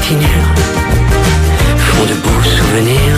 itinéraires font de beaux souvenirs.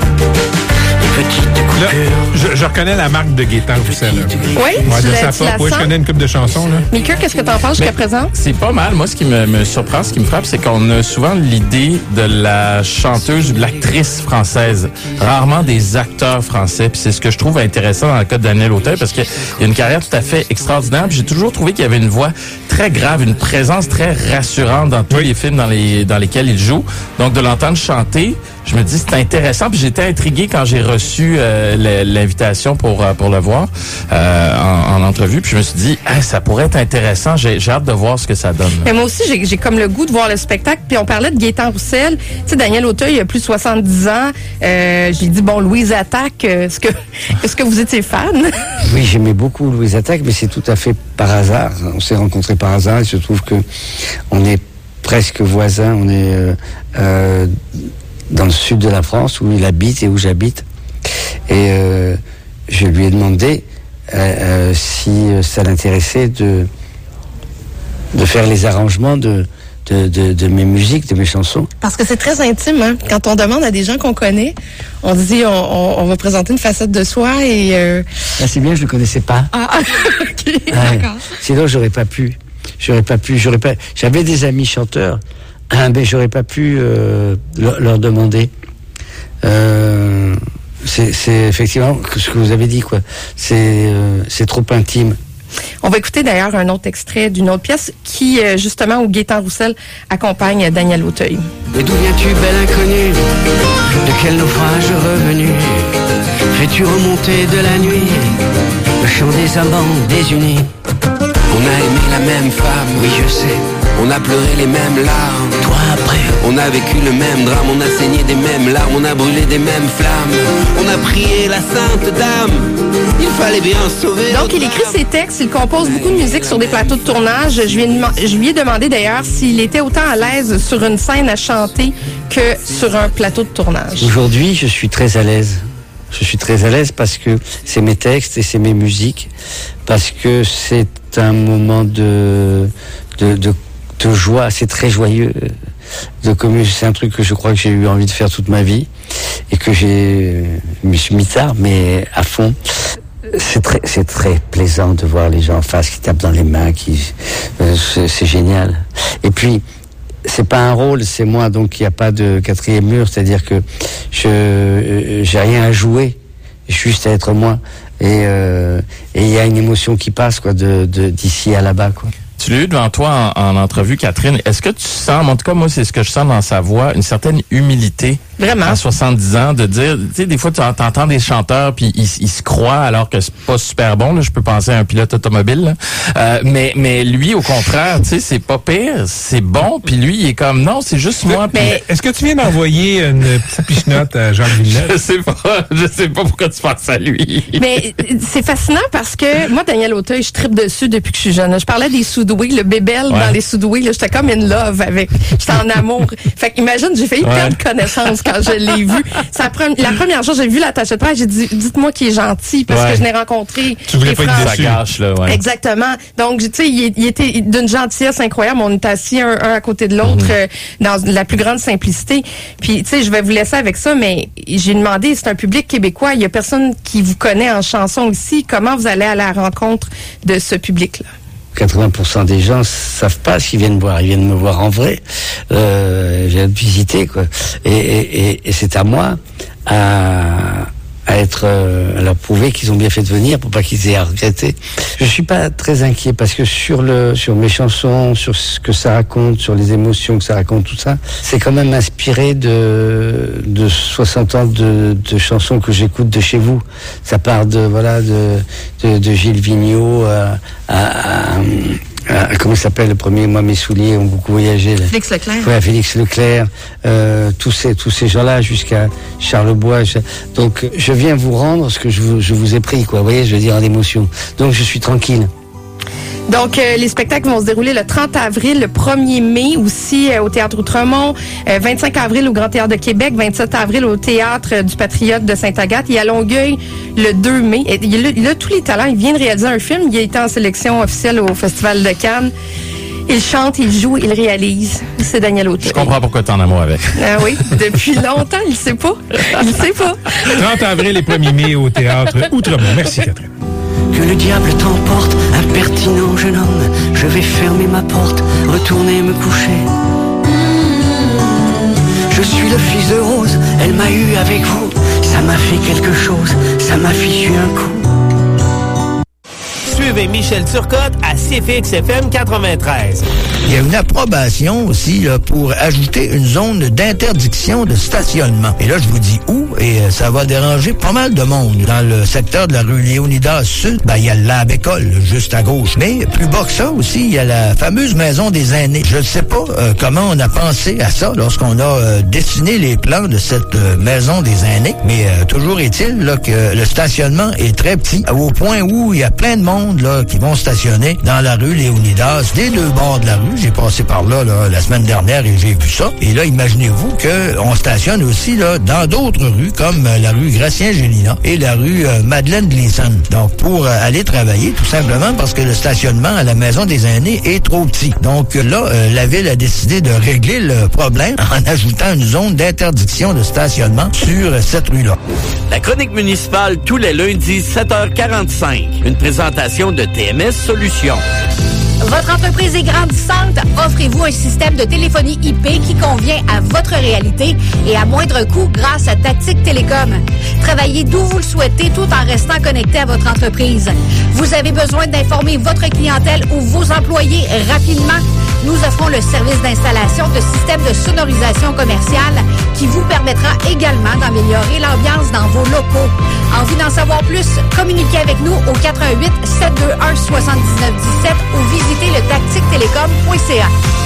Là, je reconnais la marque de Gaétan Roussel. Oui, de sa pop. Oui, je connais une couple de chansons. Là. Mika, qu'est-ce que t'en penses jusqu'à présent? C'est pas mal. Moi, ce qui me surprend, ce qui me frappe, c'est qu'on a souvent l'idée de la chanteuse ou de l'actrice française, rarement des acteurs français. Puis c'est ce que je trouve intéressant dans le cas de Daniel Auteuil, parce qu'il a une carrière tout à fait extraordinaire. Puis j'ai toujours trouvé qu'il y avait une voix très grave, une présence très rassurante dans tous les films dans lesquels il joue. Donc, de l'entendre chanter, je me dis c'est intéressant. Puis j'étais intrigué quand j'ai reçu l'invitation pour le voir en entrevue. Puis je me suis dit ça pourrait être intéressant. J'ai hâte de voir ce que ça donne. Mais moi aussi, j'ai comme le goût de voir le spectacle. Puis on parlait de Gaétan Roussel. Tu sais, Daniel Auteuil a plus de 70 ans. J'ai dit, bon, Louise Attaque, est-ce que vous étiez fan? Oui, j'aimais beaucoup Louise Attaque, mais c'est tout à fait par hasard. On s'est rencontrés par hasard. Il se trouve que on est presque voisins. On est dans le sud de la France, où il habite et où j'habite. Et je lui ai demandé si ça l'intéressait de faire les arrangements de mes musiques, de mes chansons. Parce que c'est très intime, hein? Quand on demande à des gens qu'on connaît, on dit on va présenter une facette de soi et... c'est bien, je ne le connaissais pas. Ah, ok, d'accord. Sinon, j'aurais pas pu. J'avais des amis chanteurs, mais j'aurais pas pu leur demander. C'est effectivement ce que vous avez dit, quoi. C'est trop intime. On va écouter d'ailleurs un autre extrait d'une autre pièce qui, justement, où Gaétan Roussel accompagne Daniel Auteuil. Et d'où viens-tu, belle inconnue? De quel naufrage revenu? Fais-tu remonter de la nuit le chant des amants désunis? On a aimé la même femme, oui je sais. On a pleuré les mêmes larmes, toi après. On a vécu le même drame, on a saigné des mêmes larmes, on a brûlé des mêmes flammes. On a prié la sainte dame, il fallait bien sauver. Donc il écrit ses textes, il compose beaucoup de musique sur des plateaux de tournage. Je lui ai demandé d'ailleurs s'il était autant à l'aise sur une scène à chanter que sur un plateau de tournage. Aujourd'hui, je suis très à l'aise. Je suis très à l'aise parce que c'est mes textes et c'est mes musiques, parce que c'est un moment de joie, c'est très joyeux. C'est un truc que je crois que j'ai eu envie de faire toute ma vie et que je me suis mis tard, mais à fond. C'est très plaisant de voir les gens en face qui tapent dans les mains, c'est génial. Et puis, c'est pas un rôle, c'est moi, donc il n'y a pas de quatrième mur, c'est-à-dire que j'ai rien à jouer, juste à être moi. Et il y a une émotion qui passe, quoi, d'ici à là-bas, quoi. Tu l'as eu devant toi en entrevue, Catherine. Est-ce que tu sens, en tout cas, moi, c'est ce que je sens dans sa voix, une certaine humilité? Vraiment. À 70 ans, de dire, tu sais, des fois, tu entends des chanteurs, puis ils se croient alors que c'est pas super bon, là. Je peux penser à un pilote automobile, là. Mais lui, au contraire, tu sais, c'est pas pire, c'est bon, puis lui, il est comme, non, c'est juste moi. Mais est-ce que tu viens d'envoyer une petite pichenote à Jacques Villeneuve? Je sais pas pourquoi tu penses à lui. Mais c'est fascinant parce que moi, Daniel Auteuil, je tripe dessus depuis que je suis jeune. Je parlais des Soudoués, le bébel dans les Soudoués, là, j'étais comme in love avec, j'étais en amour. Fait qu'imagine, j'ai failli perdre connaissance quand je l'ai vu. La première chose, j'ai vu l'attaché de presse, j'ai dit, dites-moi qu'il est gentil, parce que je l'ai rencontré. Tu voulais pas être déçu. Ça gâche, là, ouais. Exactement. Donc, tu sais, il était d'une gentillesse incroyable. On était assis un à côté de l'autre, dans la plus grande simplicité. Puis, tu sais, je vais vous laisser avec ça, mais j'ai demandé, c'est un public québécois, il y a personne qui vous connaît en chanson ici. Comment vous allez à la rencontre de ce public-là? 80% des gens savent pas ce qu'ils viennent voir. Ils viennent me voir en vrai. Je viens de visiter, quoi. Et c'est à moi à leur prouver qu'ils ont bien fait de venir pour pas qu'ils aient à regretter. Je suis pas très inquiet parce que sur mes chansons, sur ce que ça raconte, sur les émotions que ça raconte, tout ça, c'est quand même inspiré de 60 ans de chansons que j'écoute de chez vous. Ça part de Gilles Vigneault comment s'appelle le premier? Moi, mes souliers ont beaucoup voyagé. Là. Félix Leclerc. Ouais, Félix Leclerc. Tous ces gens-là jusqu'à Charles Bois. Donc, je viens vous rendre ce que je vous ai pris, quoi. Vous voyez, je veux dire, en émotion. Donc, je suis tranquille. Donc, les spectacles vont se dérouler le 30 avril, le 1er mai aussi au Théâtre Outremont, 25 avril au Grand Théâtre de Québec, 27 avril au Théâtre du Patriote de Sainte-Agathe et à Longueuil le 2 mai. Et il a tous les talents. Il vient de réaliser un film. Il a été en sélection officielle au Festival de Cannes. Il chante, il joue, il réalise. c'est Daniel Auteuil. Je comprends pourquoi t'es en amour avec. Ah oui, depuis longtemps, il sait pas. Il sait pas. 30 avril et 1er mai au théâtre Outremont. Merci, Catherine. Que le diable t'emporte, impertinent jeune homme. Je vais fermer ma porte, retourner me coucher. Je suis le fils de Rose, elle m'a eu avec vous. Ça m'a fait quelque chose, ça m'a fichu un coup. Suivez Michel Turcotte à CFX FM 93. Il y a une approbation aussi là, pour ajouter une zone d'interdiction de stationnement. Et là, je vous dis où, et ça va déranger pas mal de monde. Dans le secteur de la rue Léonidas Sud, il y a le lab-école, juste à gauche. Mais plus bas que ça aussi, il y a la fameuse maison des aînés. Je ne sais pas comment on a pensé à ça lorsqu'on a dessiné les plans de cette maison des aînés. Mais toujours est-il là, que le stationnement est très petit, au point où il y a plein de monde là, qui vont stationner dans la rue Léonidas, des deux bords de la rue. J'ai passé par là, la semaine dernière et j'ai vu ça. Et là, imaginez-vous qu'on stationne aussi là, dans d'autres rues, comme la rue Gratien-Gélina et la rue Madeleine-Gleason. Donc, pour aller travailler, tout simplement parce que le stationnement à la maison des aînés est trop petit. Donc là, la ville a décidé de régler le problème en ajoutant une zone d'interdiction de stationnement sur cette rue-là. La chronique municipale tous les lundis 7h45. Une présentation de TMS Solutions. Votre entreprise est grandissante? Offrez-vous un système de téléphonie IP qui convient à votre réalité et à moindre coût grâce à Tactique Télécom. Travaillez d'où vous le souhaitez tout en restant connecté à votre entreprise. Vous avez besoin d'informer votre clientèle ou vos employés rapidement? Nous offrons le service d'installation de systèmes de sonorisation commerciale qui vous permettra également d'améliorer l'ambiance dans vos locaux. Envie d'en savoir plus? Communiquez avec nous au 88 721 7917 ou visitez le tactiquetélécom.ca.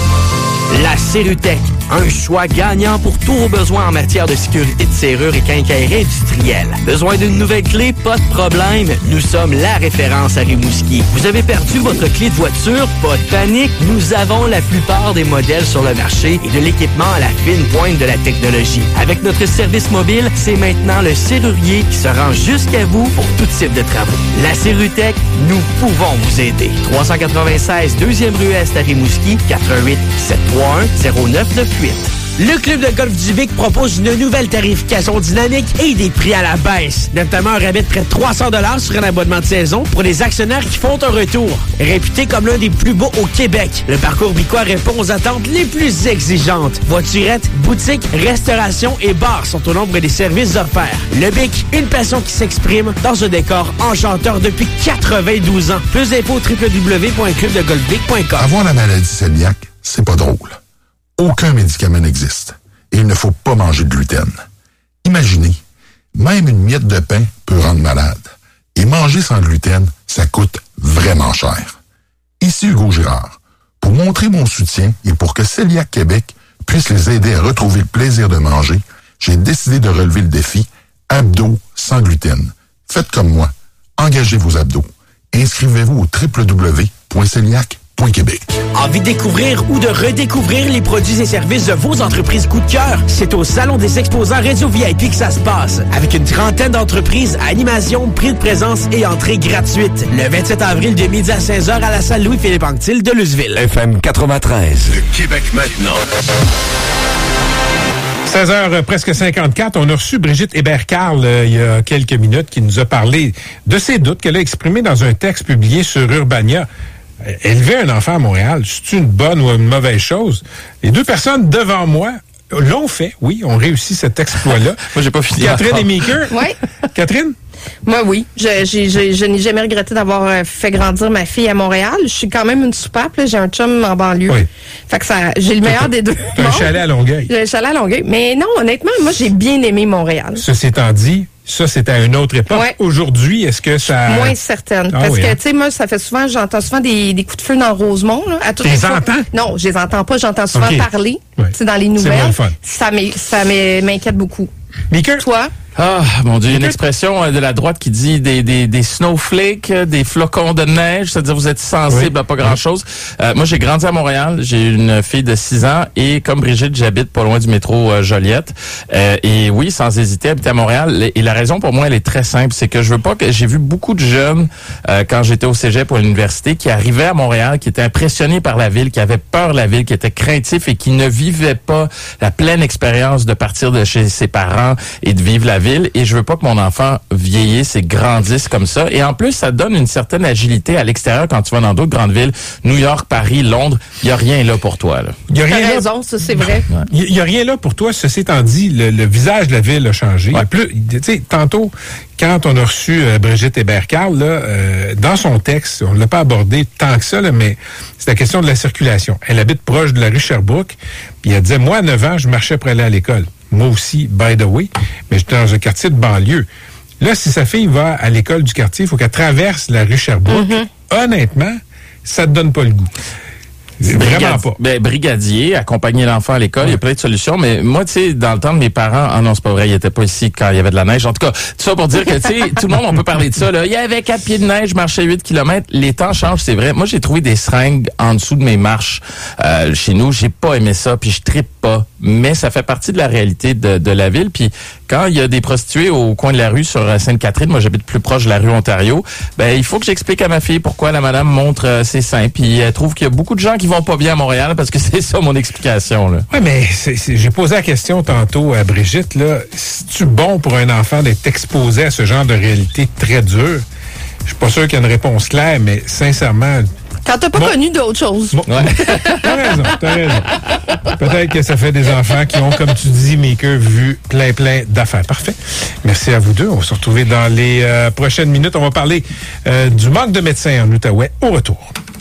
La Cérutec, un choix gagnant pour tous vos besoins en matière de sécurité de serrure et quincaillerie industrielle. Besoin d'une nouvelle clé? Pas de problème. Nous sommes la référence à Rimouski. Vous avez perdu votre clé de voiture? Pas de panique. Nous avons la plupart des modèles sur le marché et de l'équipement à la fine pointe de la technologie. Avec notre service mobile, c'est maintenant le serrurier qui se rend jusqu'à vous pour tout type de travaux. La Cérutec, nous pouvons vous aider. 396 2e rue Est à Rimouski, 88 731 0998. Le Club de golf du Vic propose une nouvelle tarification dynamique et des prix à la baisse. Notamment un rabais de près de 300 $ sur un abonnement de saison pour les actionnaires qui font un retour. Réputé comme l'un des plus beaux au Québec, le parcours Bicois répond aux attentes les plus exigeantes. Voiturettes, boutiques, restauration et bars sont au nombre des services offerts. Le Bic, une passion qui s'exprime dans un décor enchanteur depuis 92 ans. Plus d'infos www.clubdegolfvic.com. Avoir la maladie cœliaque, c'est pas drôle. Aucun médicament n'existe. Et il ne faut pas manger de gluten. Imaginez, même une miette de pain peut rendre malade. Et manger sans gluten, ça coûte vraiment cher. Ici Hugo Girard. Pour montrer mon soutien et pour que Cœliaque Québec puisse les aider à retrouver le plaisir de manger, j'ai décidé de relever le défi Abdos sans gluten. Faites comme moi. Engagez vos abdos. Inscrivez-vous au www.celiac.québec. Envie de découvrir ou de redécouvrir les produits et services de vos entreprises coup de cœur? C'est au Salon des exposants Réseau VIP que ça se passe. Avec une trentaine d'entreprises, animation, prix de présence et entrée gratuite. Le 27 avril de midi à 16h à la salle Louis-Philippe Anctil de Louisville. FM 93. Le Québec maintenant. 16h presque 54, on a reçu Brigitte Hébert-Carl il y a quelques minutes qui nous a parlé de ses doutes qu'elle a exprimés dans un texte publié sur Urbania. Élever un enfant à Montréal, c'est une bonne ou une mauvaise chose? Les deux personnes devant moi l'ont fait, oui, ont réussi cet exploit-là. Moi, j'ai pas fini. Catherine et Meeker. Oui. Catherine? Moi, oui. Je n'ai jamais regretté d'avoir fait grandir ma fille à Montréal. Je suis quand même une soupape, là. J'ai un chum en banlieue. Oui. Fait que j'ai le meilleur des deux. T'as un chalet à Longueuil. J'ai un chalet à Longueuil. Mais non, honnêtement, moi, j'ai bien aimé Montréal. Ceci étant dit, ça, c'était à une autre époque. Ouais. Aujourd'hui, est-ce que ça... Moins certaine. Parce que, tu sais, moi, ça fait souvent, j'entends souvent des coups de feu dans Rosemont. Là, tu les entends? Non, je les entends pas. J'entends souvent parler. Ouais. Tu sais, dans les nouvelles. Ça m'inquiète beaucoup. Meeker? Toi? Ah, mon Dieu, une expression de la droite qui dit des snowflakes, des flocons de neige, c'est-à-dire vous êtes sensible à pas grand-chose. Moi, j'ai grandi à Montréal, j'ai une fille de 6 ans et comme Brigitte, j'habite pas loin du métro Joliette. Et oui, sans hésiter, habiter à Montréal. Et la raison pour moi, elle est très simple, c'est que je veux pas que j'ai vu beaucoup de jeunes quand j'étais au cégep ou à l'université qui arrivaient à Montréal, qui étaient impressionnés par la ville, qui avaient peur de la ville, qui étaient craintifs et qui ne vivaient pas la pleine expérience de partir de chez ses parents et de vivre la ville. Et je veux pas que mon enfant vieillisse et grandisse comme ça. Et en plus, ça donne une certaine agilité à l'extérieur quand tu vas dans d'autres grandes villes. New York, Paris, Londres, il y a rien là pour toi, là. T'as raison, ça c'est vrai. Il y a rien là pour toi. Ceci étant dit, le visage de la ville a changé. Ouais. Plus, tu sais, tantôt, quand on a reçu Brigitte Hébert-Carl, là, dans son texte, on l'a pas abordé tant que ça, là, mais c'est la question de la circulation. Elle habite proche de la rue Sherbrooke, puis elle disait, moi, à 9 ans, je marchais pour aller à l'école. Moi aussi, by the way, mais j'étais dans un quartier de banlieue. Là, si sa fille va à l'école du quartier, il faut qu'elle traverse la rue Sherbrooke. Honnêtement, ça te donne pas le goût. Vraiment pas. Ben, brigadier, accompagner l'enfant à l'école, il y a plein de solutions, mais moi, tu sais, dans le temps de mes parents, ah non, c'est pas vrai, ils étaient pas ici quand il y avait de la neige. En tout cas, tout ça pour dire que, tu sais, tout le monde, on peut parler de ça, là. Il y avait 4 pieds de neige, je marchais 8 km. Les temps changent, c'est vrai. Moi, j'ai trouvé des seringues en dessous de mes marches, chez nous. J'ai pas aimé ça, puis je trippe pas. Mais ça fait partie de la réalité de la ville. Puis quand il y a des prostituées au coin de la rue sur Sainte-Catherine, moi, j'habite plus proche de la rue Ontario, ben, il faut que j'explique à ma fille pourquoi la madame montre ses seins, puis elle trouve qu'il y a beaucoup de gens qui vont pas bien à Montréal, parce que c'est ça mon explication, là. Oui, mais j'ai posé la question tantôt à Brigitte, là. C'est-tu bon pour un enfant d'être exposé à ce genre de réalité très dure? Je suis pas sûr qu'il y a une réponse claire, mais sincèrement... Quand t'as pas connu d'autre chose. Ouais. T'as raison. Peut-être que ça fait des enfants qui ont, comme tu dis, Maker, vu plein d'affaires. Parfait. Merci à vous deux. On va se retrouver dans les prochaines minutes. On va parler du manque de médecins en Outaouais. Au retour.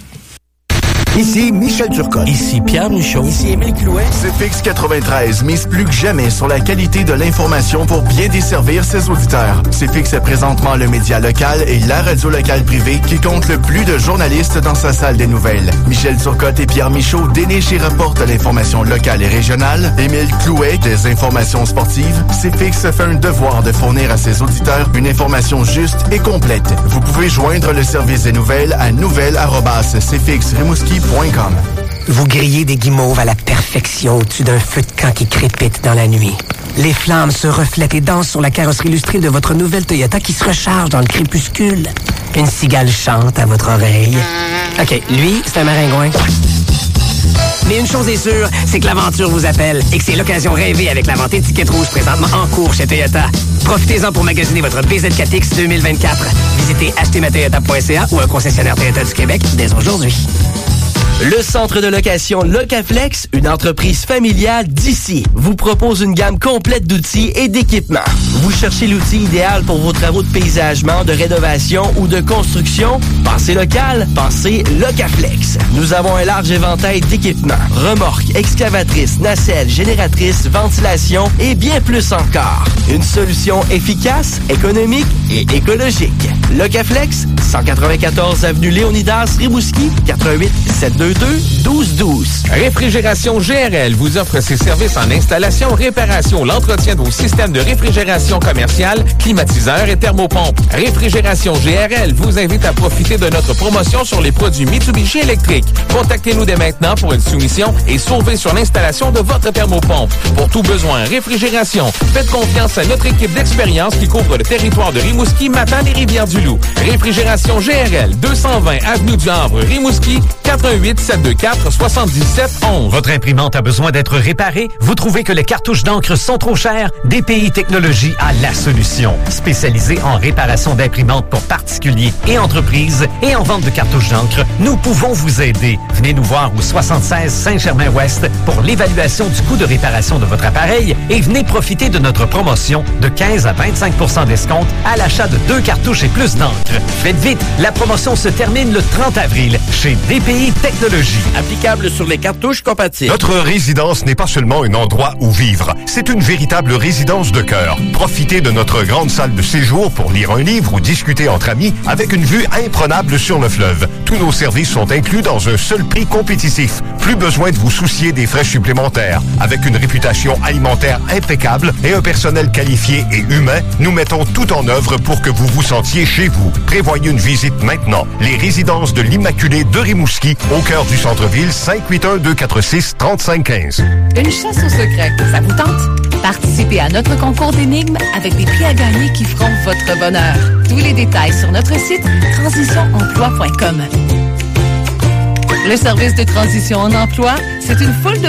Ici Michel Turcotte. Ici Pierre Michaud. Ici Émile Clouet. CFX 93 mise plus que jamais sur la qualité de l'information pour bien desservir ses auditeurs. CFX est présentement le média local et la radio locale privée qui compte le plus de journalistes dans sa salle des nouvelles. Michel Turcotte et Pierre Michaud dénichent et rapportent l'information locale et régionale. Émile Clouet, des informations sportives. CFX fait un devoir de fournir à ses auditeurs une information juste et complète. Vous pouvez joindre le service des nouvelles à nouvelles@cfxrimouski.com. Vous grillez des guimauves à la perfection au-dessus d'un feu de camp qui crépite dans la nuit. Les flammes se reflètent et dansent sur la carrosserie illustrée de votre nouvelle Toyota qui se recharge dans le crépuscule. Une cigale chante à votre oreille. OK, lui, c'est un maringouin. Mais une chose est sûre, c'est que l'aventure vous appelle et que c'est l'occasion rêvée avec la vente étiquette rouge présentement en cours chez Toyota. Profitez-en pour magasiner votre BZ4X 2024. Visitez achetermatoyota.ca ou un concessionnaire Toyota du Québec dès aujourd'hui. Le centre de location Locaflex, une entreprise familiale d'ici, vous propose une gamme complète d'outils et d'équipements. Vous cherchez l'outil idéal pour vos travaux de paysagement, de rénovation ou de construction? Pensez local, pensez Locaflex. Nous avons un large éventail d'équipements, remorques, excavatrices, nacelles, génératrices, ventilation et bien plus encore. Une solution efficace, économique et écologique. Locaflex, 194 avenue Léonidas, Rimouski, 88 722 1212. Réfrigération GRL vous offre ses services en installation, réparation, l'entretien de vos systèmes de réfrigération commerciale, climatiseurs et thermopompes. Réfrigération GRL vous invite à profiter de notre promotion sur les produits Mitsubishi électriques. Contactez-nous dès maintenant pour une soumission et sauvez sur l'installation de votre thermopompe. Pour tout besoin réfrigération, faites confiance à notre équipe d'expérience qui couvre le territoire de Rimouski, Matane et Rivière-du-Loup. Réfrigération GRL, 220 avenue du Havre, Rimouski, 88 724 77 11. Votre imprimante a besoin d'être réparée? Vous trouvez que les cartouches d'encre sont trop chères? DPI Technologies a la solution. Spécialisée en réparation d'imprimantes pour particuliers et entreprises et en vente de cartouches d'encre, nous pouvons vous aider. Venez nous voir au 76 Saint-Germain-Ouest pour l'évaluation du coût de réparation de votre appareil et venez profiter de notre promotion de 15 à 25% d'escompte à l'achat de 2 cartouches et plus d'encre. Faites vite, la promotion se termine le 30 avril chez DPI Technologies. technologie. Applicable sur les cartouches compatibles. Notre résidence n'est pas seulement un endroit où vivre, c'est une véritable résidence de cœur. Profitez de notre grande salle de séjour pour lire un livre ou discuter entre amis avec une vue imprenable sur le fleuve. Tous nos services sont inclus dans un seul prix compétitif. Plus besoin de vous soucier des frais supplémentaires. Avec une réputation alimentaire impeccable et un personnel qualifié et humain, nous mettons tout en œuvre pour que vous vous sentiez chez vous. Prévoyez une visite maintenant. Les résidences de l'Immaculée de Rimouski, au cœur du centre-ville, 581-246-3515. Une chasse au secret, ça vous tente? Participez à notre concours d'énigmes avec des prix à gagner qui feront votre bonheur. Tous les détails sur notre site transitionemploi.com. Le service de transition en emploi, c'est une foule de